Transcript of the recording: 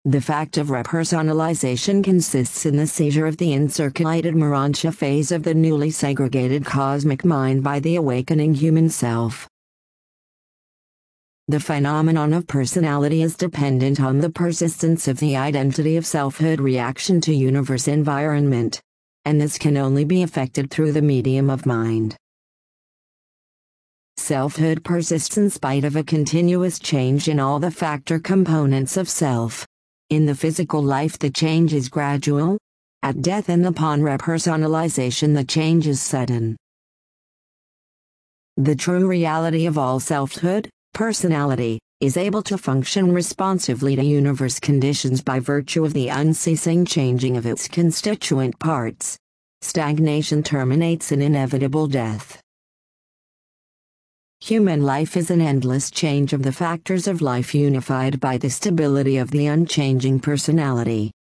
The fact of repersonalization consists in the seizure of the encirculated Morontia phase of the newly segregated cosmic mind by the awakening human self. The phenomenon of personality is dependent on the persistence of the identity of selfhood reaction to universe environment, and this can only be effected through the medium of mind. Selfhood persists in spite of a continuous change in all the factor components of self. In the physical life the change is gradual. At death and upon repersonalization the change is sudden. The true reality of all selfhood, personality, is able to function responsively to universe conditions by virtue of the unceasing changing of its constituent parts. Stagnation terminates in inevitable death. Human life is an endless change of the factors of life unified by the stability of the unchanging personality.